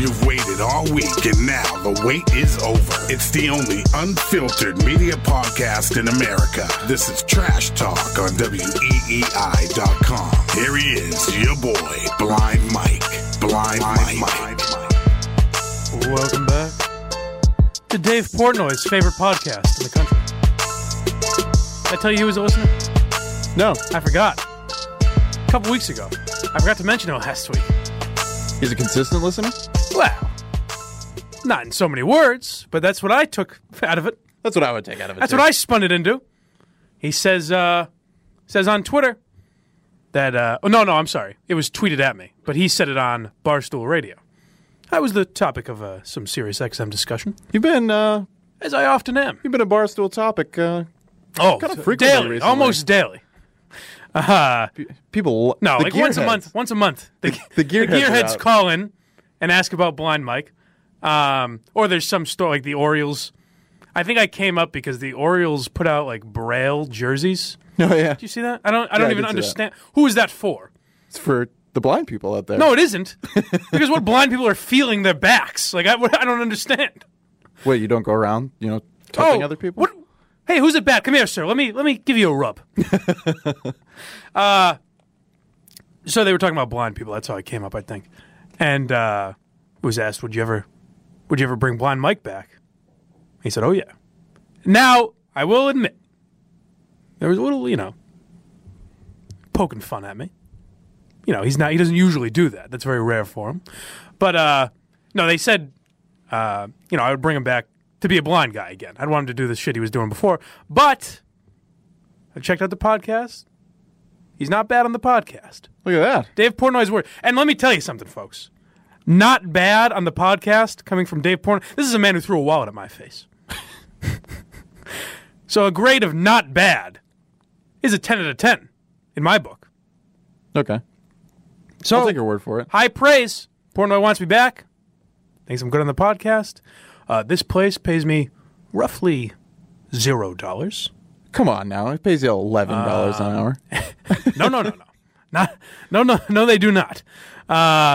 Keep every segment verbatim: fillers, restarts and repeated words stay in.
You've waited all week, and now the wait is over. It's the only unfiltered media podcast in America. This is Trash Talk on W E E I dot com. Here he is, your boy, Blind Mike. Blind, Blind Mike. Mike. Welcome back to Dave Portnoy's favorite podcast in the country. Did I tell you he was a listener? No. I forgot. A couple weeks ago. I forgot to mention it last week. He's a consistent listener? Well, not in so many words, but that's what I took out of it. That's what I would take out of it. That's too. what I spun it into. He says, uh, says on Twitter that, uh, oh, no, no, I'm sorry. It was tweeted at me, but he said it on Barstool Radio. That was the topic of uh, some Sirius X M discussion. You've been, uh, as I often am. You've been a Barstool topic, uh, oh, kind of frequently daily, recently. almost daily. Uh, People, no, the like once a gearheads. month. Once a month, the, the gearheads, the gearheads are out. call in and ask about Blind Mike. Um, or there's some store like the Orioles. I think I came up because the Orioles put out like Braille jerseys. Oh yeah, Did you see that? I don't. I don't Yeah, I even did see understand. Who is that for? it's for the blind people out there. No, it isn't. Because what blind people are feeling their backs. Like I, I don't understand. Wait, you don't go around, you know, touching Oh, other people? What? Hey, who's it back? Come here, sir. Let me let me give you a rub. uh, so they were talking about blind people. That's how I came up, I think. And uh, was asked, "Would you ever, would you ever bring Blind Mike back?" He said, "Oh yeah." Now I will admit, there was a little, you know, poking fun at me. You know, he's not. He doesn't usually do that. That's very rare for him. But uh, no, they said, uh, you know, I would bring him back to be a blind guy again. I'd want him to do the shit he was doing before. But I checked out the podcast. He's not bad on the podcast. Look at that. Dave Portnoy's word. And let me tell you something, folks. Not bad on the podcast coming from Dave Portnoy. This is a man who threw a wallet at my face. So a grade of not bad is a ten out of ten in my book. Okay. So I'll take your word for it. high praise. Portnoy wants me back. Thinks I'm good on the podcast. Uh, this place pays me roughly zero dollars. Come on now. It pays you eleven dollars Uh, an hour. No, no, no, no. Not, no, no, no, they do not. Uh,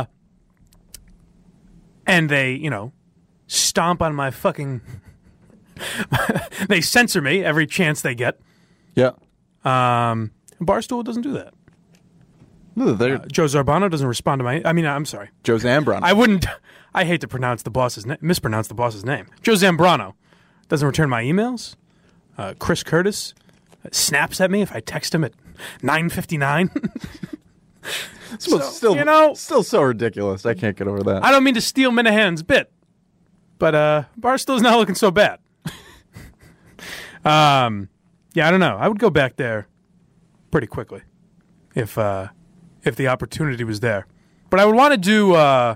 and they, you know, stomp on my fucking... they censor me every chance they get. Yeah. Um, Barstool doesn't do that. No, they're Uh, Joe Zarbano doesn't respond to my... I mean, I'm sorry. Joe Zambron. I wouldn't... I hate to pronounce the boss's name, mispronounce the boss's name. Joe Zambrano doesn't return my emails. Uh, Chris Curtis snaps at me if I text him at nine fifty-nine. still, so, still, you know- still so ridiculous. I can't get over that. I don't mean to steal Minahan's bit, but uh, Barstool's not looking so bad. um, yeah, I don't know. I would go back there pretty quickly if uh, if the opportunity was there. But I would want to do... Uh,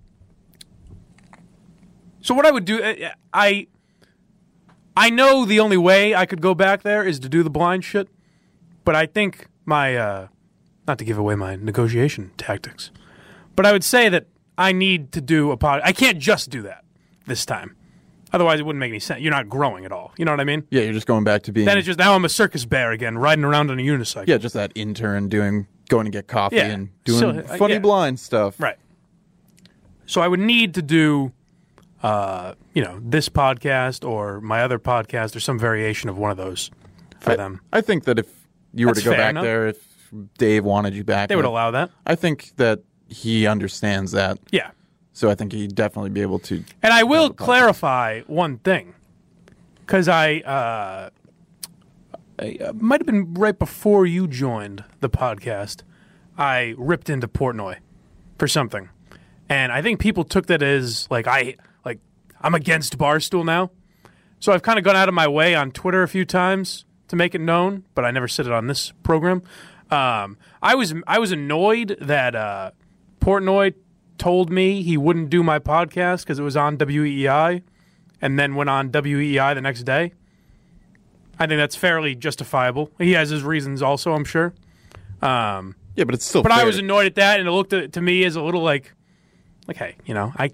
so what I would do... uh, I... I know the only way I could go back there is to do the blind shit, but I think my, uh, not to give away my negotiation tactics, but I would say that I need to do a pod. I can't just do that this time. Otherwise, it wouldn't make any sense. You're not growing at all. You know what I mean? Yeah, you're just going back to being... Then it's just, now I'm a circus bear again, riding around on a unicycle. Yeah, just that intern doing, going to get coffee Yeah. and doing So, uh, funny yeah. blind stuff. Right. So I would need to do, uh, you know, this podcast or my other podcast or some variation of one of those for I, them. I think that if you were That's to go fair back enough. there, if Dave wanted you back, They would I- allow that. I think that he understands that. Yeah. So I think he'd definitely be able to. And I will the podcast. clarify one thing, because I, uh, I uh, might have been right before you joined the podcast. I ripped into Portnoy for something, and I think people took that as like I like I'm against Barstool now. So I've kind of gone out of my way on Twitter a few times to make it known, but I never said it on this program. Um, I was I was annoyed that uh, Portnoy told me he wouldn't do my podcast because it was on W E E I, and then went on W E E I the next day. I think that's fairly justifiable. He has his reasons also, I'm sure. Um, Yeah, but it's still. but fair. I was annoyed at that, and it looked to, to me as a little like, like, hey, you know, I,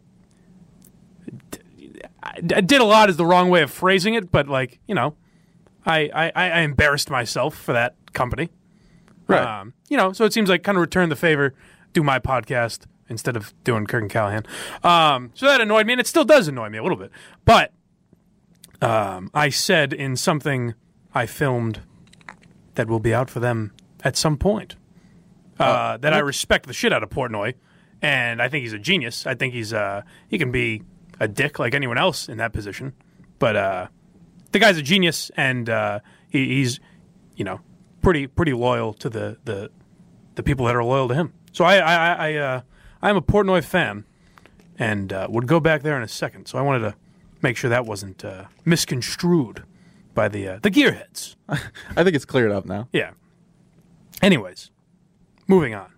I did a lot is the wrong way of phrasing it, but like, you know, I, I, I embarrassed myself for that company. Right. Um, you know, so it seems like kind of return the favor, do my podcast instead of doing Kirk and Callahan. Um, so that annoyed me, and it still does annoy me a little bit. But um, I said in something I filmed that will be out for them at some point uh, uh, that I respect the shit out of Portnoy, and I think he's a genius. I think he's uh, he can be a dick like anyone else in that position, but uh, the guy's a genius, and uh, he, he's you know pretty pretty loyal to the, the the people that are loyal to him. So I I I uh, I'm a Portnoy fan, and uh, would go back there in a second. So I wanted to make sure that wasn't uh, misconstrued by the uh, the gearheads. I think it's cleared up now. Yeah. Anyways, moving on.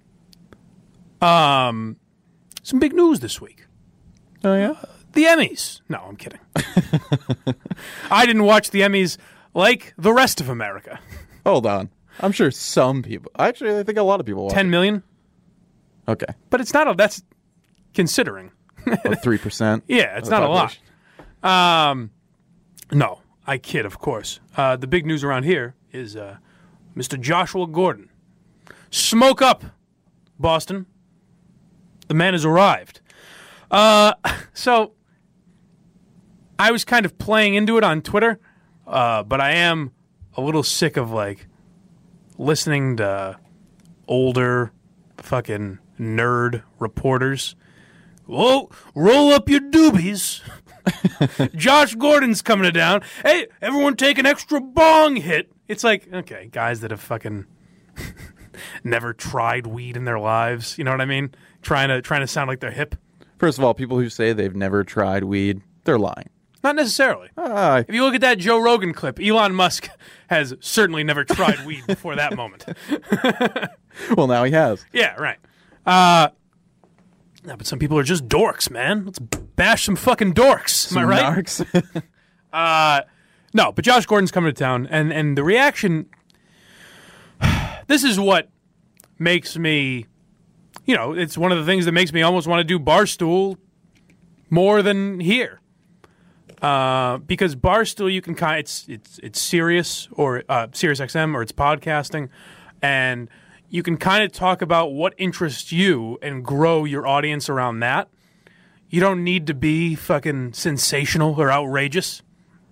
Um, some big news this week. Oh, yeah? The Emmys. No, I'm kidding. I didn't watch the Emmys like the rest of America. Hold on. I'm sure some people. Actually, I think a lot of people watch. ten million? Okay. But it's not a, that's considering. About three percent. Yeah, it's not a lot. Um, no, I kid, of course. Uh, the big news around here is uh, Mister Joshua Gordon. Smoke up, Boston. The man has arrived. Uh, so I was kind of playing into it on Twitter, uh, but I am a little sick of like listening to older fucking nerd reporters. Whoa, roll up your doobies. Josh Gordon's coming to town. Hey, everyone take an extra bong hit. It's like, okay, guys that have fucking never tried weed in their lives. You know what I mean? Trying to trying to sound like they're hip. First of all, people who say they've never tried weed, they're lying. Not necessarily. Uh, If you look at that Joe Rogan clip, Elon Musk has certainly never tried weed before that moment. well, now he has. Yeah, right. Uh, yeah, but some people are just dorks, man. Let's bash some fucking dorks. Am I right? Narcs. Uh, no, but Josh Gordon's coming to town, and, and the reaction, this is what makes me, you know, it's one of the things that makes me almost want to do Barstool more than here. Uh, because Barstool, you can kind of, it's, it's, it's Sirius or uh, Sirius X M or it's podcasting, and you can kind of talk about what interests you and grow your audience around that. You don't need to be fucking sensational or outrageous.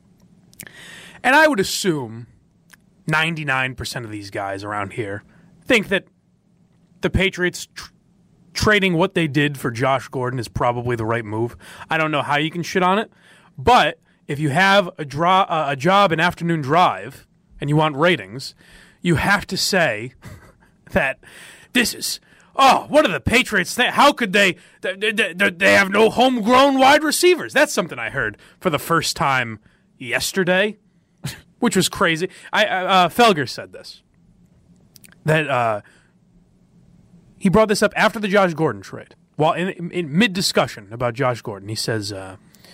And I would assume ninety-nine percent of these guys around here think that the Patriots tr- trading what they did for Josh Gordon is probably the right move. I don't know how you can shit on it, but if you have a, dra- uh, a job in afternoon drive and you want ratings, you have to say that this is, oh, what are the Patriots think? How could they, they, they, they have no homegrown wide receivers? That's something I heard for the first time yesterday, which was crazy. I uh, Felger said this, that uh, he brought this up after the Josh Gordon trade. While in, in, in mid-discussion about Josh Gordon, he says, uh,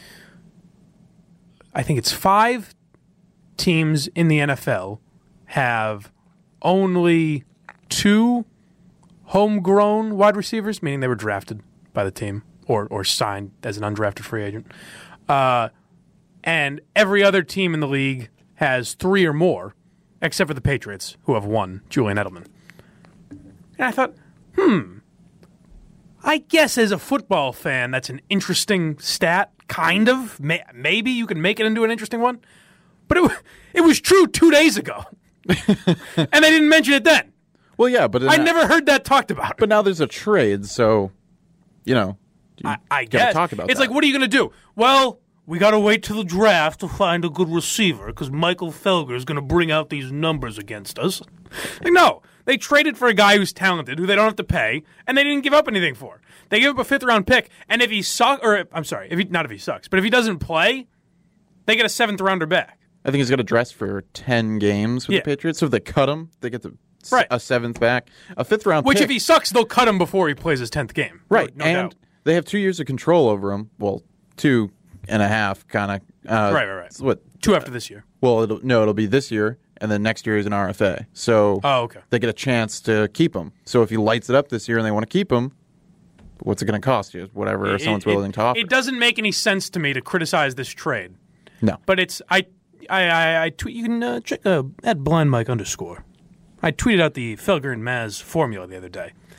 I think it's five teams in the N F L have only two homegrown wide receivers, meaning they were drafted by the team or or signed as an undrafted free agent. Uh, and every other team in the league has three or more, except for the Patriots, who have one, Julian Edelman. And I thought, hmm, I guess as a football fan, that's an interesting stat, kind of. May- maybe you can make it into an interesting one. But it, it was true two days ago. And they didn't mention it then. Well, yeah, but I never heard that talked about. But now there's a trade, so you know, you I, I gotta guess talk about it's that. like, what are you going to do? Well, we got to wait till the draft to find a good receiver because Michael Felger is going to bring out these numbers against us. Like, no, they traded for a guy who's talented, who they don't have to pay, and they didn't give up anything for. They gave up a fifth round pick, and if he sucks, or I'm sorry, if he, not if he sucks, but if he doesn't play, they get a seventh rounder back. I think he's going to dress for ten games with Yeah. the Patriots. So if they cut him, they get the s- Right. a seventh back, a fifth round Which, pick. if he sucks, they'll cut him before he plays his tenth game. right, No, no and doubt. they have two years of control over him. Well, two and a half, kind of. Uh, Right, right, right. it's What? Two after this year. Well, it'll, no, it'll be this year, and then next year is an R F A. So Oh, okay. they get a chance to keep him. So if he lights it up this year and they want to keep him, what's it going to cost you? Whatever It- someone's it- willing to offer. It doesn't make any sense to me to criticize this trade. no. But it's I I I, I tweet. You can uh, check uh, at blind mike underscore. I tweeted out the Felger and Maz formula the other day,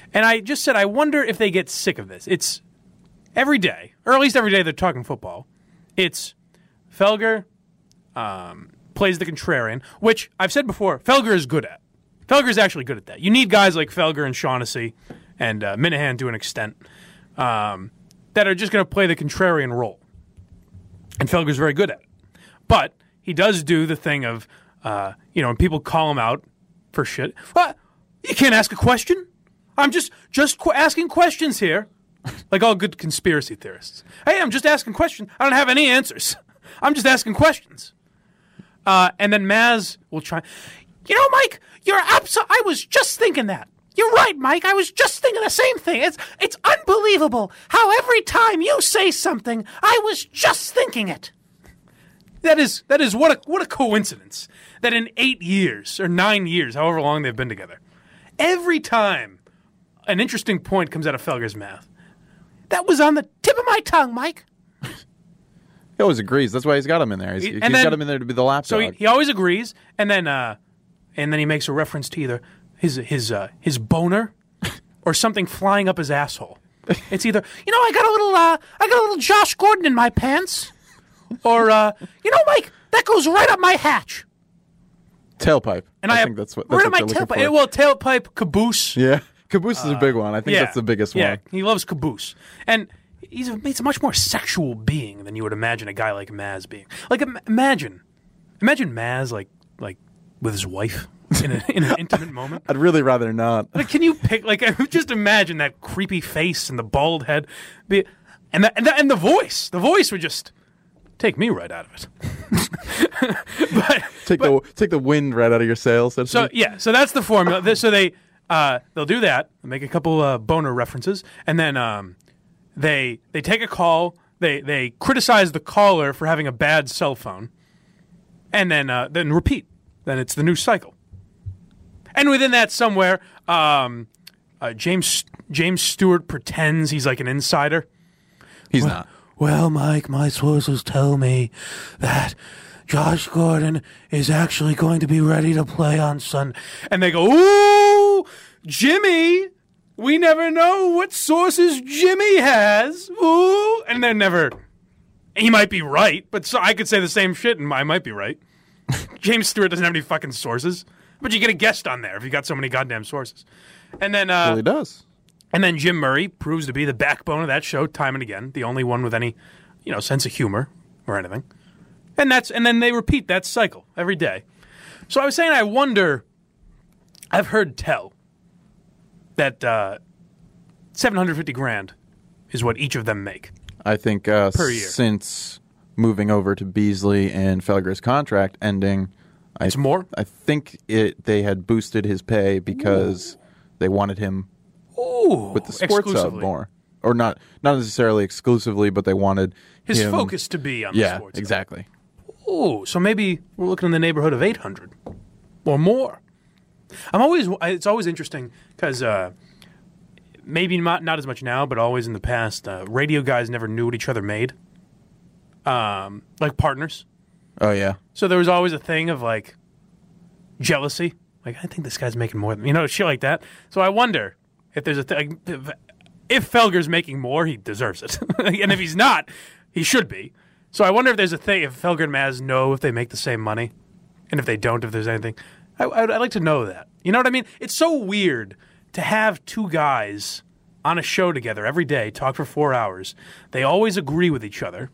And I just said, I wonder if they get sick of this. It's every day, or at least every day they're talking football. It's Felger um, plays the contrarian, which I've said before, Felger is good at. Felger is actually good at that. You need guys like Felger and Shaughnessy and uh, Minahan to an extent um, that are just going to play the contrarian role. And Felger's very good at it. But he does do the thing of, uh, you know, when people call him out for shit. What? You can't ask a question? I'm just just qu- asking questions here. Like all good conspiracy theorists. Hey, I'm just asking questions. I don't have any answers. I'm just asking questions. Uh, and then Maz will try. You know, Mike, you're absolutely. I was just thinking that. You're right, Mike. I was just thinking the same thing. It's it's unbelievable how every time you say something, I was just thinking it. That is that is what a what a coincidence that in eight years or nine years, however long they've been together, every time an interesting point comes out of Felger's mouth, that was on the tip of my tongue, Mike. He always agrees. That's why he's got him in there. He's, He- he's and then- got him in there to be the lapdog. So he, he always agrees, and then uh, and then he makes a reference to either his his uh, his boner or something flying up his asshole. It's either, you know, I got a little uh, I got a little Josh Gordon in my pants, or uh, you know, Mike, that goes right up my hatch. Tailpipe. And I, I have, think that's what, where that's am what I they're looking tailpipe? for. Well, tailpipe, caboose. Yeah. Caboose is a big one. I think yeah, that's the biggest yeah, one. he loves caboose, and he's a, he's a much more sexual being than you would imagine a guy like Maz being. Like, im- imagine, imagine Maz like like with his wife in, a, in an intimate moment. I'd really rather not. Like, can you pick? Like, just imagine that creepy face and the bald head, be, and the, and the, and the voice. The voice would just take me right out of it. but Take but, the take the wind right out of your sails. So, to So speak. yeah, so that's the formula. Th- So they uh, they'll do that, make a couple uh, boner references, and then um, they they take a call. They they criticize the caller for having a bad cell phone, and then uh, then repeat. Then it's the new cycle. And within that, somewhere, um, uh, James James Stewart pretends he's like an insider. he's not. Well, Mike, my sources tell me that Josh Gordon is actually going to be ready to play on Sunday. And they go, ooh, Jimmy, we never know what sources Jimmy has. Ooh. And they're never, he might be right, but so I could say the same shit and I might be right. James Stewart doesn't have any fucking sources, but you get a guest on there if you got so many goddamn sources. And then, uh, Well, he does. and then Jim Murray proves to be the backbone of that show time and again, the only one with any, you know, sense of humor or anything. And that's and then they repeat that cycle every day. So I was saying I wonder, I've heard tell that uh, seven hundred fifty grand is what each of them make. I think uh, Per year. since moving over to Beasley and Felger's contract ending, I, It's more? I think it they had boosted his pay because they wanted him Ooh, with the sports hub exclusively. more, or not not necessarily exclusively, but they wanted His him, focus to be on the Yeah, sports. hub. exactly. Ooh, so maybe we're looking in the neighborhood of eight hundred or more. I'm always it's always interesting because uh, maybe not not as much now, but always in the past, uh, radio guys never knew what each other made, um, like partners. Oh yeah, So there was always a thing of like jealousy. Like, I think this guy's making more than you know, shit like that. So I wonder if there's a thing. If, if Felger's making more, he deserves it, and if he's not, he should be. So I wonder if there's a thing, if Felger and Maz know if they make the same money, and if they don't, if there's anything. I, I'd, I'd like to know that. You know what I mean? It's so weird to have two guys on a show together every day, talk for four hours. They always agree with each other,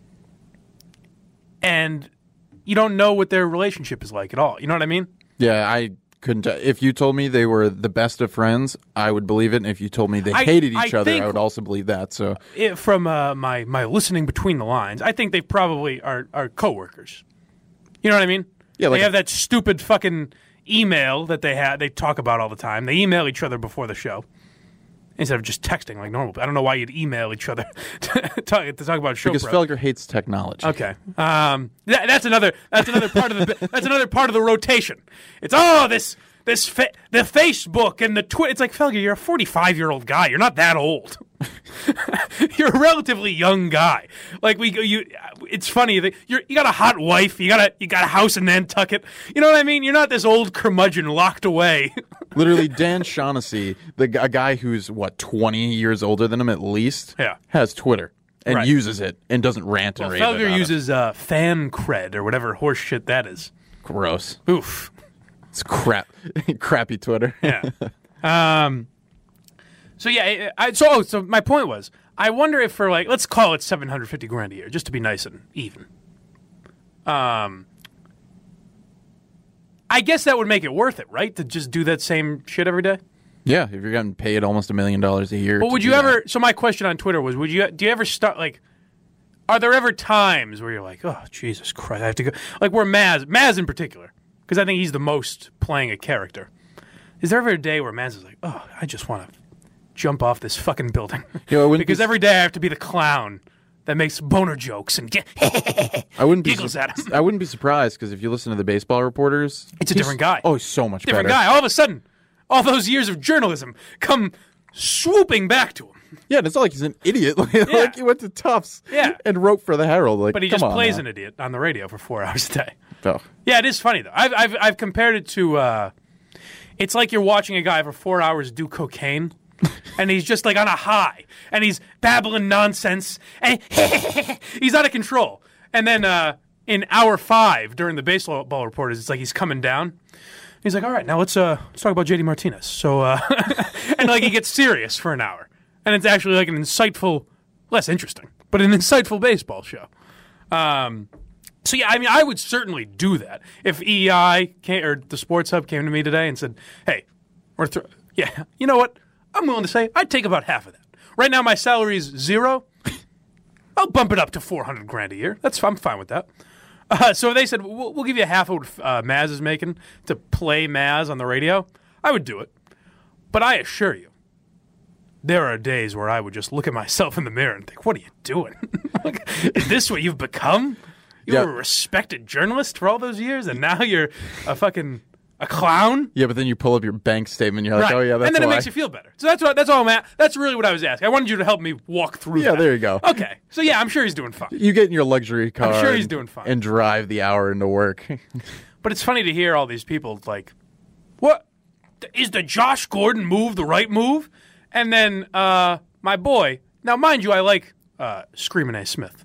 and you don't know what their relationship is like at all. You know what I mean? yeah. I couldn't. t- If you told me they were the best of friends, I would believe it. And if you told me they I- hated I each other, think- I would also believe that. So It, from uh, my my listening between the lines, I think they probably are are coworkers. You know what I mean? Yeah, like they a- have that stupid fucking email that they had. They talk about all the time. They email each other before the show instead of just texting like normal. I don't know why you'd email each other to talk, to talk about show because prep. Felger hates technology. Okay, um, that, that's another that's another part of the that's another part of the rotation. It's oh this this fa- the Facebook and the Twitter. It's like Felger, you're a forty-five year old guy. You're not that old. You're a relatively young guy. Like we you, it's funny that you're you got a hot wife. You got a you got a house in Nantucket. You know what I mean? You're not this old curmudgeon locked away Literally, Dan Shaughnessy, the g- a guy who's, what, twenty years older than him at least, Yeah. has Twitter and Right. uses it and doesn't rant and Well, rave Felger about uses uh, fan cred or whatever horse shit that is. it. Gross. Oof. It's crap. Crappy Twitter. Yeah. um. So yeah, I, I, so oh, so my point was, I wonder if for like, let's call it seven hundred fifty grand a year, just to be nice and even. Um. I guess that would make it worth it, right? To just do that same shit every day. Yeah, if you're getting paid almost a million dollars a year. But to would do you that. ever? So my question on Twitter was, would you? Do you ever start like? Are there ever times where you're like, oh Jesus Christ, I have to go? Like where Maz, Maz in particular, because I think he's the most playing a character. Is there ever a day where Maz is like, oh, I just want to jump off this fucking building? You know, it wouldn't because be- every day I have to be the clown that makes boner jokes and get I wouldn't be giggles su- at him. I wouldn't be surprised because if you listen to the baseball reporters, It's a he's- different guy. Oh, he's so much different better. guy. All of a sudden, all those years of journalism come swooping back to him. Yeah, and it's not like he's an idiot. Like, like he went to Tufts Yeah. and wrote for the Herald. Like, But he come just on plays now. an idiot on the radio for four hours a day. Oh. Yeah, it is funny though. I've I've, I've compared it to. Uh, it's like you're watching a guy for four hours do cocaine, and he's just like on a high, and he's babbling nonsense, and he's out of control. And then uh, in hour five during the baseball reporters, it's like he's coming down. He's like, "All right, now let's uh, let's talk about J D Martinez." So, uh, and like he gets serious for an hour, and it's actually like an insightful, less interesting, but an insightful baseball show. Um, So yeah, I mean, I would certainly do that if E E I came, or the Sports Hub came to me today and said, "Hey, we're th- yeah, you know what? I'm willing to say I'd take about half of that. Right now, my salary is zero. I'll bump it up to four hundred grand a year. That's I'm fine with that." Uh, so they said, we'll, "We'll give you half of what uh, Maz is making to play Maz on the radio." I would do it, but I assure you, there are days where I would just look at myself in the mirror and think, "What are you doing? Like, is this what you've become?" You Yeah. were a respected journalist for all those years, and now you're a fucking a clown. Yeah, but then you pull up your bank statement, you're like, Right. oh yeah, that's and then why. it makes you feel better. So that's what that's all I'm at. That's really what I was asking. I wanted you to help me walk through Yeah, that. there you go. Okay. So yeah, I'm sure he's doing fine. You get in your luxury car. sure he's and- doing fine. And drive the hour into work. But it's funny to hear all these people like, what? Is the Josh Gordon move the right move? And then uh, my boy, now mind you, I like uh, Screamin' A. Smith.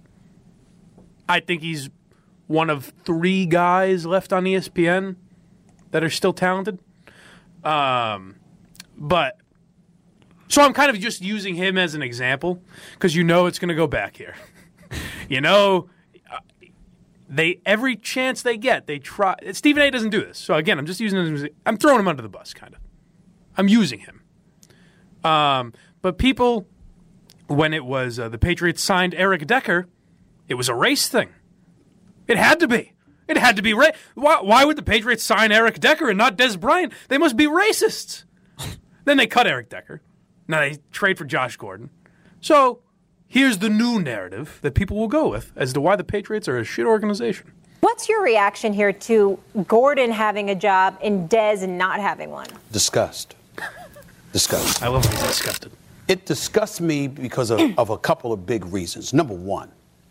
I think he's one of three guys left on E S P N that are still talented. Um, but so I'm kind of just using him as an example because you know it's going to go back here. you know, uh, they every chance they get, they try. Stephen A. doesn't do this, so again, I'm just using him. As, I'm throwing him under the bus, kind of. I'm using him. Um, but people, when it was uh, the Patriots signed Eric Decker, it was a race thing. It had to be. It had to be ra- why, why would the Patriots sign Eric Decker and not Des Bryant? They must be racists. Then they cut Eric Decker. Now they trade for Josh Gordon. So here's the new narrative that people will go with as to why the Patriots are a shit organization. What's your reaction here to Gordon having a job and Des not having one? Disgust. Disgust. I love when he's disgusted. It disgusts me because of, of a couple of big reasons. Number one,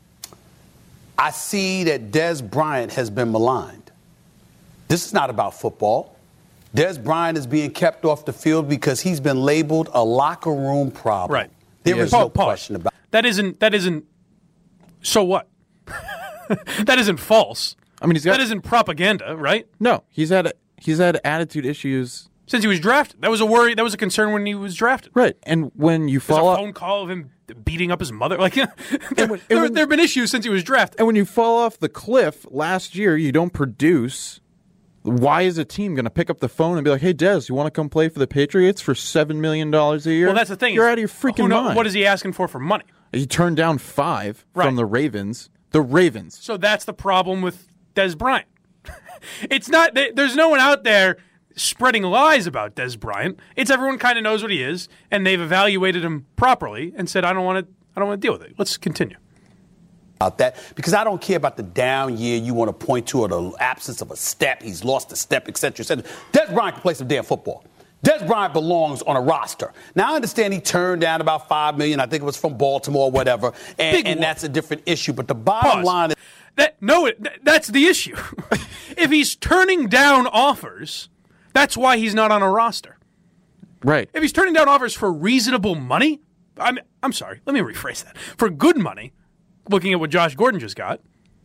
I see that Des Bryant has been maligned. This is not about football. Des Bryant is being kept off the field because he's been labeled a locker room problem. Right. There Yeah. is Pa- no pause. question about it. That isn't, that isn't, so what? That isn't false. I mean, he's got That isn't propaganda, right? no. He's had he's had attitude issues. Since he was drafted. That was a worry, that was a concern when he was drafted. Right, and when you There's fall a off, phone call of him beating up his mother. Like, there, when- there, when- there have been issues since he was drafted. and when you fall off the cliff last year, you don't produce. Why is a team going to pick up the phone and be like, "Hey, Des, you want to come play for the Patriots for seven million dollars a year?" Well, that's the thing. You're is, out of your freaking who know- mind. What is he asking for for money? He turned down five Right. from the Ravens. The Ravens. So that's the problem with Des Bryant. It's not, there- there's no one out there spreading lies about Des Bryant. It's everyone kind of knows what he is, and they've evaluated him properly and said, I don't want to, I don't want to deal with it. Let's continue. about that because I don't care about the down year you want to point to or the absence of a step. He's lost a step, et cetera, et cetera. Des Bryant can play some damn football. Des Bryant belongs on a roster. Now, I understand he turned down about five million dollars. I think it was from Baltimore or whatever, and, Big and whoop. that's a different issue. But the bottom Pause. line is That no, it, th- that's the issue. If he's turning down offers, That's why he's not on a roster. Right. If he's turning down offers for reasonable money, I'm I'm sorry, let me rephrase that. For good money, looking at what Josh Gordon just got,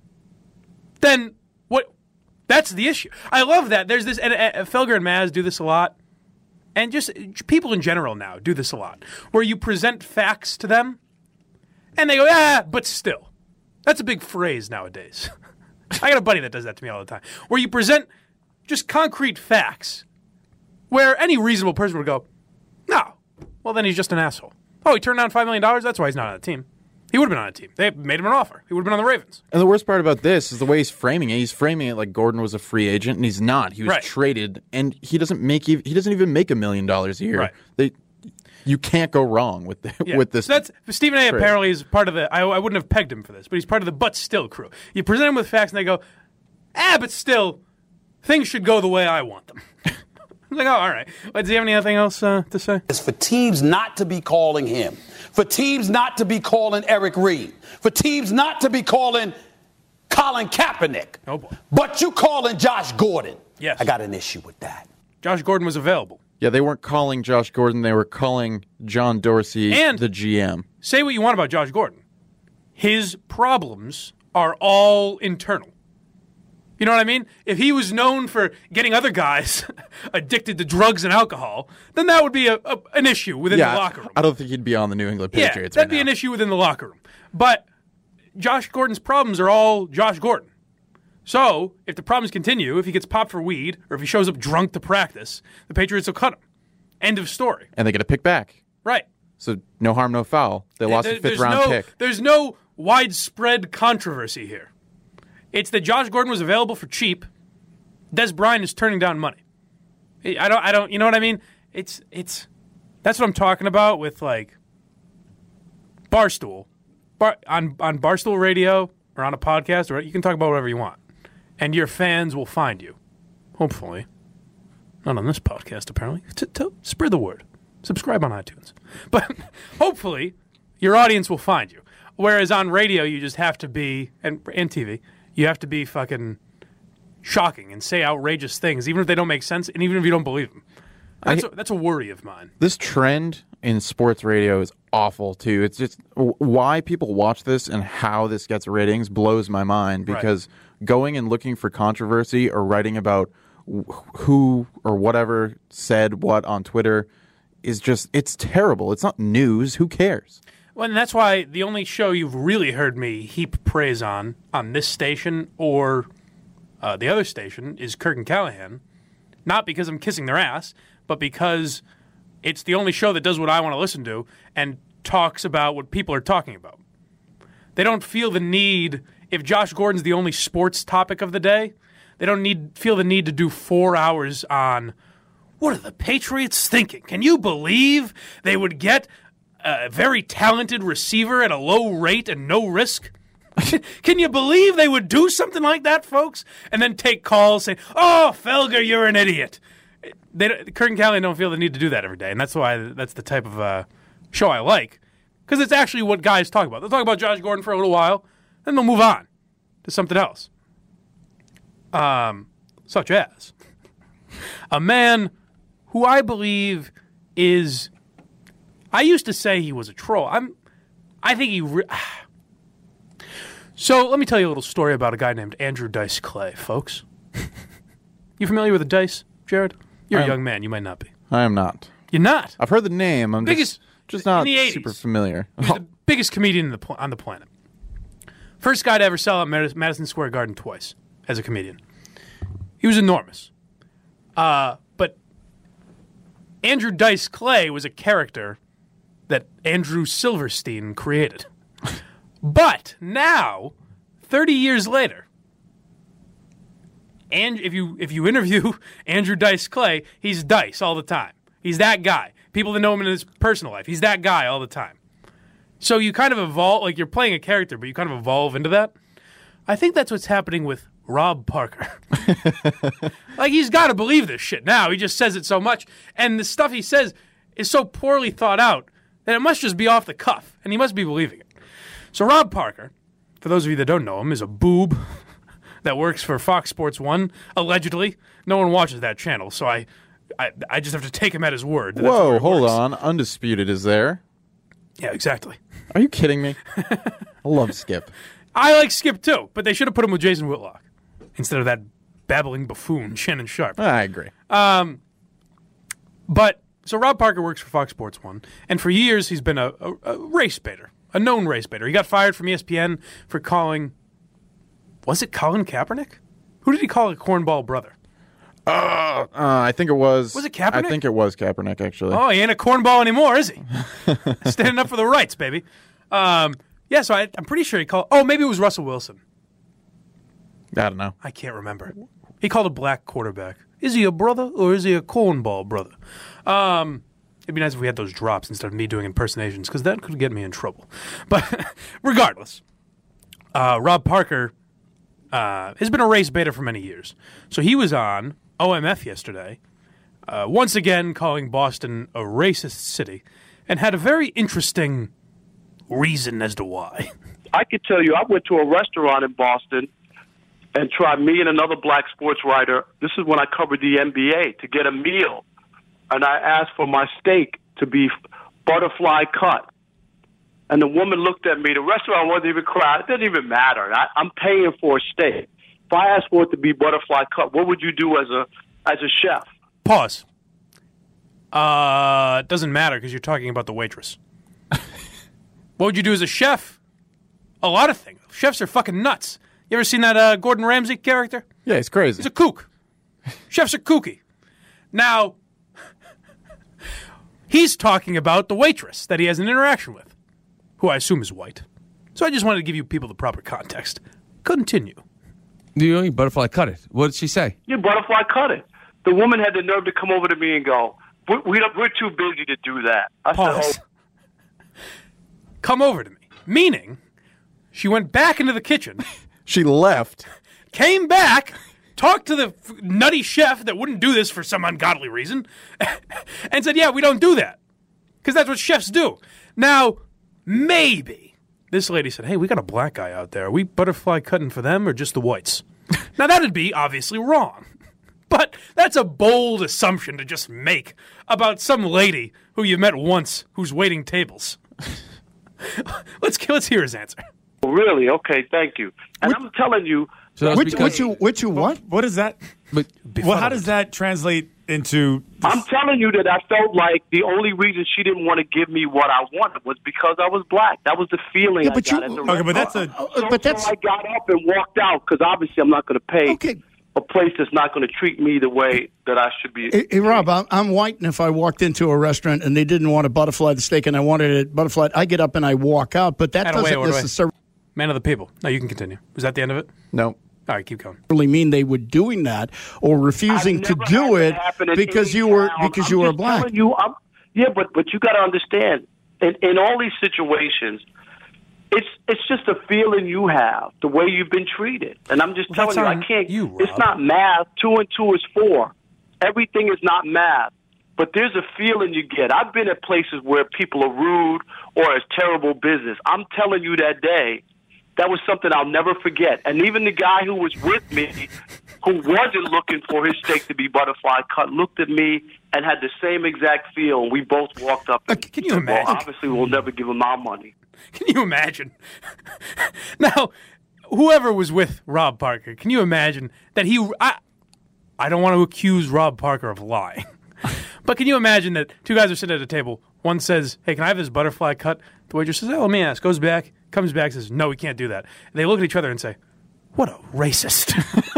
then what? That's the issue. I love that. There's this, and uh, Felger and Maz do this a lot, and just people in general now do this a lot, where you present facts to them, and they go, ah, but still. That's a big phrase nowadays. I got a buddy that does that to me all the time, where you present just concrete facts, where any reasonable person would go, no, well, then he's just an asshole. Oh, he turned down five million dollars? That's why he's not on the team. He would have been on a team. They made him an offer. He would have been on the Ravens. And the worst part about this is the way he's framing it. He's framing it like Gordon was a free agent, and he's not. He was right. traded, and he doesn't make he doesn't even make a million dollars a year. Right. They, you can't go wrong with the, Yeah. with this. So that's Stephen A. trade. Apparently is part of the. I, I wouldn't have pegged him for this, but he's part of the but still crew. You present him with facts, and they go, ah, but still, things should go the way I want them. I'm like, oh, all right. Well, does he have anything else uh, to say? It's for teams not to be calling him, for teams not to be calling Eric Reed, for teams not to be calling Colin Kaepernick. Oh, boy. But you calling Josh Gordon. Yes. I got an issue with that. Josh Gordon was available. Yeah, they weren't calling Josh Gordon. They were calling John Dorsey And- the G M. Say what you want about Josh Gordon. His problems are all internal. You know what I mean? If he was known for getting other guys addicted to drugs and alcohol, then that would be a, a, an issue within Yeah, the locker room. I don't think he'd be on the New England Yeah, Patriots that'd right be now. an issue within the locker room. But Josh Gordon's problems are all Josh Gordon. So if the problems continue, if he gets popped for weed, or if he shows up drunk to practice, the Patriots will cut him. End of story. And they get a pick back. Right. So no harm, no foul. They lost There- a fifth there's round no, pick. There's no widespread controversy here. It's that Josh Gordon was available for cheap. Des Bryant is turning down money. I don't. I don't. You know what I mean? It's. It's. That's what I'm talking about with like Barstool, Bar, on on Barstool Radio or on a podcast, or you can talk about whatever you want, and your fans will find you. Hopefully, not on this podcast. Apparently, to, to spread the word. Subscribe on iTunes, but hopefully, your audience will find you. Whereas on radio, you just have to be, and and T V, you have to be fucking shocking and say outrageous things, even if they don't make sense, and even if you don't believe them. That's, I- a, that's a worry of mine. This trend in sports radio is awful too. It's just w- why people watch this and how this gets ratings blows my mind, because going and looking for controversy or writing about wh- who or whatever said what on Twitter is just, it's terrible. It's not news. Who cares? Well, and that's why the only show you've really heard me heap praise on, on this station or uh, the other station, is Kirk and Callahan. Not because I'm kissing their ass, but because it's the only show that does what I want to listen to and talks about what people are talking about. They don't feel the need, if Josh Gordon's the only sports topic of the day, they don't need feel the need to do four hours on what are the Patriots thinking? Can you believe they would get a very talented receiver at a low rate and no risk? Can you believe they would do something like that, folks? And then take calls saying, oh, Felger, you're an idiot. They, Kirk and Callahan don't feel the need to do that every day, and that's why that's the type of uh, show I like, because it's actually what guys talk about. They'll talk about Josh Gordon for a little while, then they'll move on to something else, um, such as a man who I believe is. I used to say he was a troll. I'm. I think he. Re- so let me tell you a little story about a guy named Andrew Dice Clay, folks. You familiar with the Dice, Jared? You're a I'm- young man. You might not be. I am not. You're not. I've heard the name. I'm Biggest- just, just not in the super eighties. familiar. He was the biggest comedian in the pl- on the planet. First guy to ever sell out Mad- Madison Square Garden twice as a comedian. He was enormous. Uh, but Andrew Dice Clay was a character that Andrew Silverstein created. But now, thirty years later, and if you if you interview Andrew Dice Clay, he's Dice all the time. He's that guy. People that know him in his personal life, he's that guy all the time. So you kind of evolve, like you're playing a character, but you kind of evolve into that. I think that's what's happening with Rob Parker. Like, he's got to believe this shit now. He just says it so much. And the stuff he says is so poorly thought out that it must just be off the cuff, and he must be believing it. So Rob Parker, for those of you that don't know him, is a boob that works for Fox Sports One, allegedly. No one watches that channel, so I I, I just have to take him at his word. that that's Whoa, where it hold works. on. Undisputed is there. Yeah, exactly. Are you kidding me? I love Skip. I like Skip, too, but they should have put him with Jason Whitlock instead of that babbling buffoon, Shannon Sharp. I agree. But, so Rob Parker works for Fox Sports One, and for years he's been a, a, a race baiter, a known race baiter. He got fired from E S P N for calling, was it Colin Kaepernick? Who did he call a cornball brother? Uh, I think it was. Was it Kaepernick? I think it was Kaepernick, actually. Oh, he ain't a cornball anymore, is he? Standing up for the rights, baby. Um, yeah, so I, I'm pretty sure he called, oh, maybe it was Russell Wilson. I don't know. I can't remember. He called a black quarterback. Is he a brother or is he a cornball brother? Um, it'd be nice if we had those drops instead of me doing impersonations, because that could get me in trouble. But regardless, uh, Rob Parker uh, has been a race baiter for many years. So he was on O M F yesterday, uh, once again calling Boston a racist city, and had a very interesting reason as to why. I could tell you, I went to a restaurant in Boston and tried, me and another black sports writer, this is when I covered the N B A, to get a meal. And I asked for my steak to be butterfly cut. And the woman looked at me. The restaurant wasn't even crowded. It didn't even matter. I, I'm paying for a steak. If I asked for it to be butterfly cut, what would you do as a as a chef? Pause. Uh, it doesn't matter because you're talking about the waitress. What would you do as a chef? A lot of things. Chefs are fucking nuts. You ever seen that uh, Gordon Ramsay character? Yeah, he's crazy. He's a kook. Chefs are kooky. Now, he's talking about the waitress that he has an interaction with, who I assume is white. So I just wanted to give you people the proper context. Continue. Do you mean butterfly cut it? What did she say? You butterfly cut it. The woman had the nerve to come over to me and go, we, we don't, we're too busy to do that. I Pause. said, Come over to me. Meaning, she went back into the kitchen, She left. came back, talked to the f- nutty chef that wouldn't do this for some ungodly reason, and said, yeah, we don't do that. Because that's what chefs do. Now, maybe this lady said, hey, we got a black guy out there. Are we butterfly cutting for them or just the whites? Now, that'd be obviously wrong. But that's a bold assumption to just make about some lady who you met once who's waiting tables. let's let's hear his answer. oh, really? Okay, thank you. And I'm telling you, So that's Which, because which you, which you what? What is that? But Well, how does that translate into? I'm telling you that I felt like the only reason she didn't want to give me what I wanted was because I was black. That was the feeling Yeah, I but got you- at the Okay, but restaurant. that's a- So- but that's- so I got up and walked out because obviously I'm not going to pay Okay. a place that's not going to treat me the way that I should be. Hey, hey, Rob, I'm, I'm white, and if I walked into a restaurant and they didn't want to butterfly the steak and I wanted it butterfly, I get up and I walk out. But that Atta way, doesn't order way. necessarily Man of the people. No, you can continue. Was that the end of it? No. All right, keep going. mean they were doing that or refusing I've to never do had it that happen in because any you were town. because I'm you were just black. telling You, I'm, yeah, but but you got to understand, in, in all these situations, it's it's just a feeling you have, the way you've been treated. And I'm just Well, telling you, that's I on can't. you, Rob. It's not math. Two and two is four. Everything is not math. But there's a feeling you get. I've been at places where people are rude or it's terrible business. I'm telling you that day, that was something I'll never forget. And even the guy who was with me, who wasn't looking for his steak to be butterfly cut, looked at me and had the same exact feel. And we both walked up. And can you said, imagine? Well, obviously, we'll never give him our money. Can you imagine? Now, whoever was with Rob Parker, can you imagine that he... I, I don't want to accuse Rob Parker of lying. But can you imagine that two guys are sitting at a table. One says, hey, can I have this butterfly cut? The waitress says, oh, let me ask. Goes back, comes back, says, no, we can't do that. And they look at each other and say, what a racist.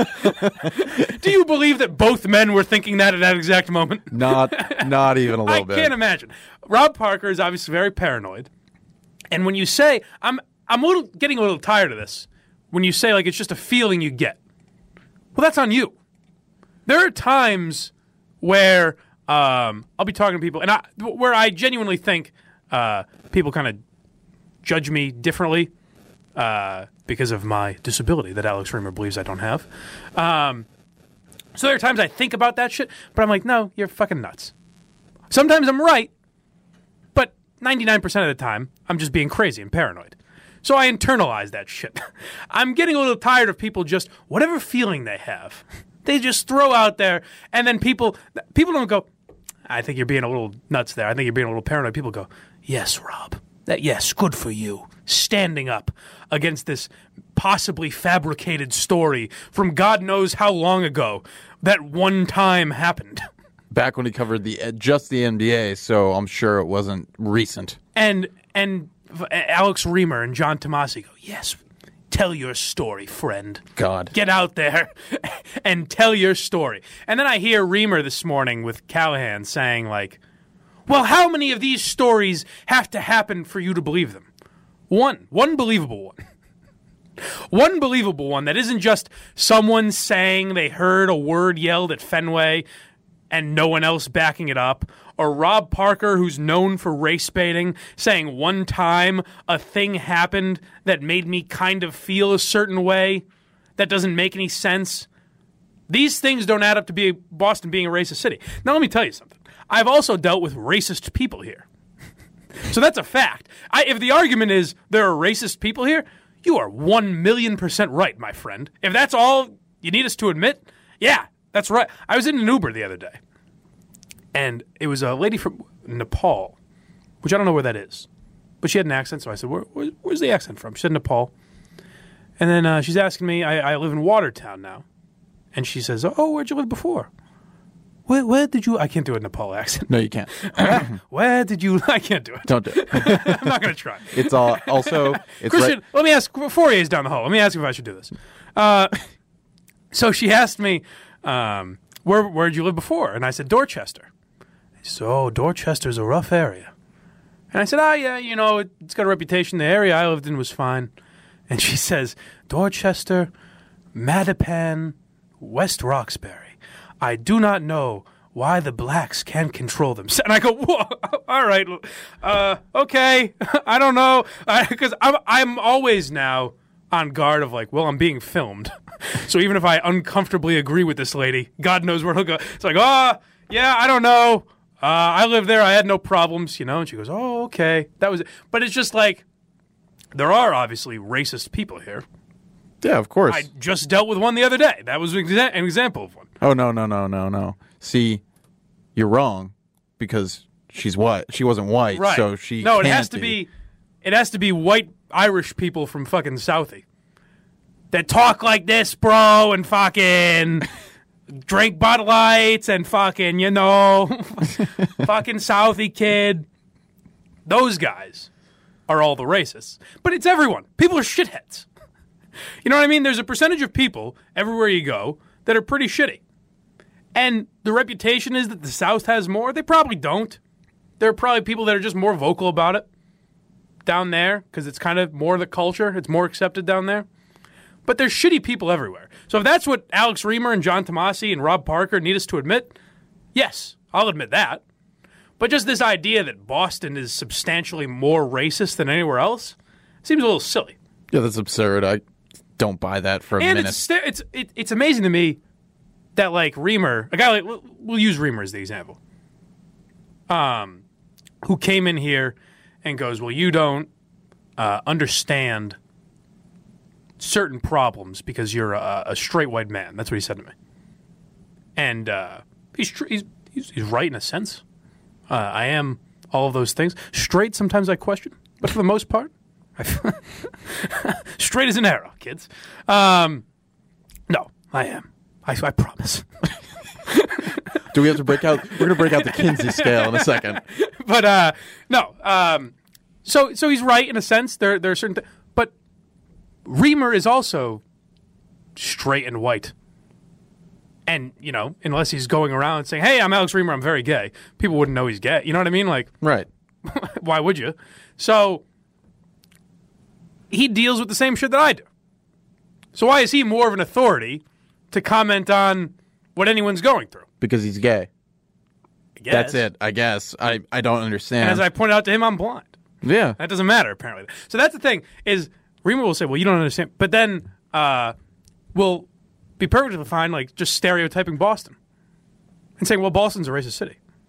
Do you believe that both men were thinking that at that exact moment? Not not even a I little bit. can't imagine. Rob Parker is obviously very paranoid. And when you say, I'm I'm a little getting a little tired of this, when you say like it's just a feeling you get. Well, that's on you. There are times where um, I'll be talking to people, and I, where I genuinely think uh, people kind of judge me differently uh, because of my disability that Alex Reimer believes I don't have. Um, so there are times I think about that shit, but I'm like, no, you're fucking nuts. Sometimes I'm right, but ninety-nine percent of the time, I'm just being crazy and paranoid. So I internalize that shit. I'm getting a little tired of people just, whatever feeling they have, they just throw out there, and then people people don't go, I think you're being a little nuts there. I think you're being a little paranoid. People go, yes, Rob. That yes, good for you. Standing up against this possibly fabricated story from God knows how long ago that one time happened. Back when he covered the just the N B A, so I'm sure it wasn't recent. And and Alex Reamer and John Tomasi go, yes, tell your story, friend. God. Get out there and tell your story. And then I hear Reamer this morning with Callahan saying, like, well, how many of these stories have to happen for you to believe them? One. One believable one. One believable one that isn't just someone saying they heard a word yelled at Fenway and no one else backing it up, or Rob Parker, who's known for race baiting, saying one time a thing happened that made me kind of feel a certain way that doesn't make any sense. These things don't add up to be Boston being a racist city. Now, let me tell you something. I've also dealt with racist people here. So that's a fact. I, if the argument is there are racist people here, you are one million percent right, my friend. If that's all you need us to admit, yeah, that's right. I was in an Uber the other day, and it was a lady from Nepal, which I don't know where that is, but she had an accent, so I said, where, where, where's the accent from? She said Nepal. And then uh, she's asking me, I, I live in Watertown now. And she says, oh, where'd you live before? Where, where did you... I can't do a Nepal accent. No, you can't. where, where did you... I can't do it. Don't do it. I'm not going to try. It's all, also... It's Christian, right. Let me ask... Fourier's down the hall. Let me ask you if I should do this. Uh, so she asked me, um, where where did you live before? And I said, Dorchester. She said, oh, Dorchester's a rough area. And I said, oh, yeah, you know, it, it's got a reputation. The area I lived in was fine. And she says, Dorchester, Mattapan, West Roxbury. I do not know why the blacks can't control them. And I go, whoa, all right, uh, okay, I don't know. Because I'm, I'm always now on guard of like, well, I'm being filmed. So even if I uncomfortably agree with this lady, God knows where he'll go. It's like, oh, yeah, I don't know. Uh, I lived there. I had no problems, you know. And she goes, oh, okay. That was it. But it's just like, there are obviously racist people here. Yeah, of course. I just dealt with one the other day. That was an, exa- an example of one. Oh, no, no, no, no, no. See, you're wrong because she's white. She wasn't white, right. so she No, it can't has to be. be it has to be white Irish people from fucking Southie that talk like this, bro, and fucking drink Bud Lights and fucking, you know, fucking Southie kid. Those guys are all the racists. But it's everyone. People are shitheads. You know what I mean? There's a percentage of people everywhere you go that are pretty shitty. And the reputation is that the South has more. They probably don't. There are probably people that are just more vocal about it down there because it's kind of more the culture. It's more accepted down there. But there's shitty people everywhere. So if that's what Alex Reamer and John Tomasi and Rob Parker need us to admit, yes, I'll admit that. But just this idea that Boston is substantially more racist than anywhere else seems a little silly. Yeah, that's absurd. I don't buy that for a and minute. it's st- it's it, it's amazing to me that like Reamer, a guy like we'll, we'll use Reamer as the example, um, who came in here and goes, well, you don't uh, understand certain problems because you're a, a straight white man. That's what he said to me, and uh, he's, tr- he's he's he's right in a sense. Uh, I am all of those things. Straight, sometimes I question, but for the most part. Straight as an arrow, kids. Um, no, I am. I, I promise. Do we have to break out? We're going to break out the Kinsey scale in a second. But uh, no. Um, so so he's right in a sense. There there are certain, th- but Reamer is also straight and white. And you know, unless he's going around saying, "Hey, I'm Alex Reamer. I'm very gay," people wouldn't know he's gay. You know what I mean? Like, right? Why would you? So. He deals with the same shit that I do. So why is he more of an authority to comment on what anyone's going through? Because he's gay. I guess. That's it, I guess. I, I don't understand. And as I pointed out to him, I'm blind. Yeah. That doesn't matter, apparently. So that's the thing, is Reamer will say, well, you don't understand. But then uh, we'll be perfectly fine, like, just stereotyping Boston. And saying, well, Boston's a racist city.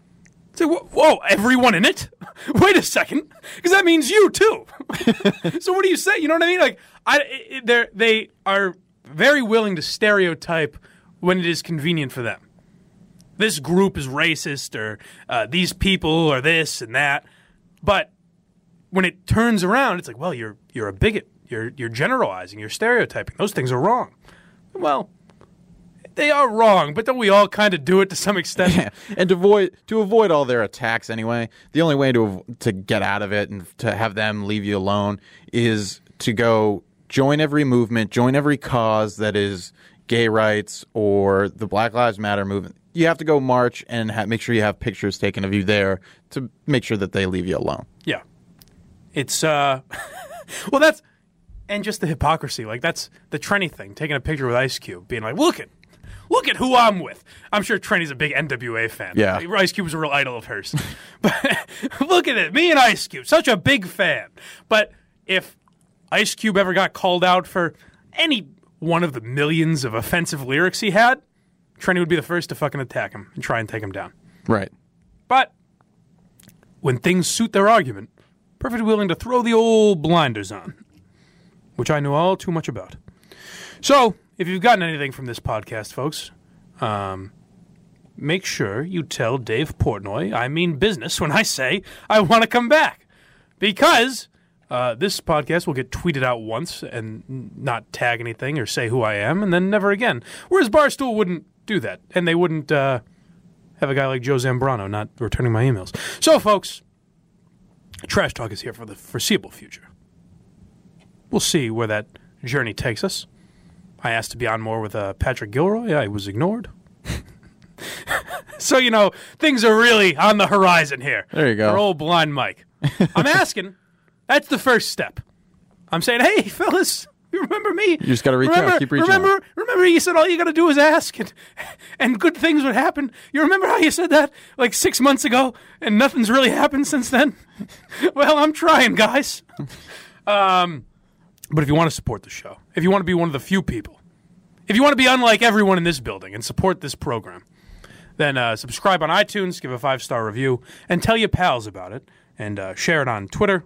It's like, whoa, everyone in it? Wait a second, because that means you too. So what do you say? You know what I mean? Like, I, they they are very willing to stereotype when it is convenient for them. This group is racist, or uh, these people are this and that. But when it turns around, it's like, well, you're you're a bigot. You're you're generalizing. You're stereotyping. Those things are wrong. Well, they are wrong, but don't we all kind of do it to some extent? Yeah. And to avoid to avoid all their attacks anyway, the only way to to get out of it and to have them leave you alone is to go join every movement, join every cause that is gay rights or the Black Lives Matter movement. You have to go march and ha- make sure you have pictures taken of you there to make sure that they leave you alone. Yeah. It's, uh, well, that's, and just the hypocrisy. Like, that's the Trenny thing, taking a picture with Ice Cube, being like, look at, look at who I'm with. I'm sure Trenny's a big N W A fan. Yeah. Like, Ice Cube was a real idol of hers. But look at it, me and Ice Cube, such a big fan. But if Ice Cube ever got called out for any one of the millions of offensive lyrics he had, Trenny would be the first to fucking attack him and try and take him down. Right. But when things suit their argument, perfectly willing to throw the old blinders on, which I know all too much about. So, if you've gotten anything from this podcast, folks, um, make sure you tell Dave Portnoy I mean business when I say I want to come back. Because uh, this podcast will get tweeted out once and not tag anything or say who I am, and then never again. Whereas Barstool wouldn't do that, and they wouldn't uh, have a guy like Joe Zambrano not returning my emails. So, folks, Trash Talk is here for the foreseeable future. We'll see where that journey takes us. I asked to be on more with uh, Patrick Gilroy. I was ignored. So, you know, things are really on the horizon here. There you go. For old blind Mike. I'm asking. That's the first step. I'm saying, hey, fellas, you remember me? You just got to reach remember, out. Keep reaching remember, out. Remember you said all you got to do is ask and, and good things would happen? You remember how you said that like six months ago and nothing's really happened since then? Well, I'm trying, guys. Um, but if you want to support the show, if you want to be one of the few people, if you want to be unlike everyone in this building and support this program, then uh, subscribe on iTunes, give a five-star review, and tell your pals about it, and uh, share it on Twitter.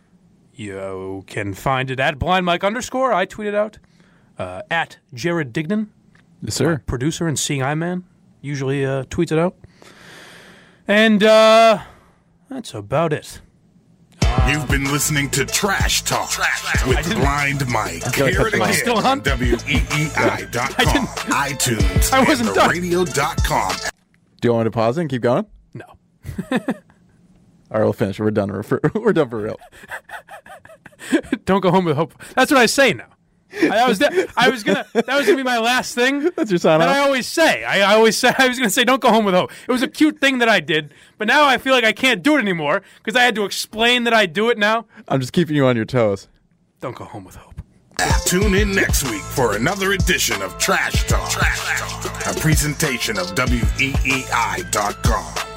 You can find it at blindmike underscore. I tweet it out. Uh, at Jared Dignan. Yes, sir. Producer and Seeing Eye Man. Usually uh, tweets it out. And uh, that's about it. You've been listening to Trash Talk, Trash Talk. with Blind Mike. like Hear it touch mine. again Still on? on W E E I dot com, iTunes, I wasn't and done. the radio dot com. Do you want me to pause it and keep going? No. All right, we'll finish. We're done. We're, for, we're done for real. Don't go home with hope. That's what I say now. I, I was I was gonna that was gonna be my last thing. That's your sign that off? I always say. I, I always say I was gonna say don't go home with hope. It was a cute thing that I did, but now I feel like I can't do it anymore because I had to explain that I do it now. I'm just keeping you on your toes. Don't go home with hope. Tune in next week for another edition of Trash Talk, Trash Talk, a presentation of W E E I dot com.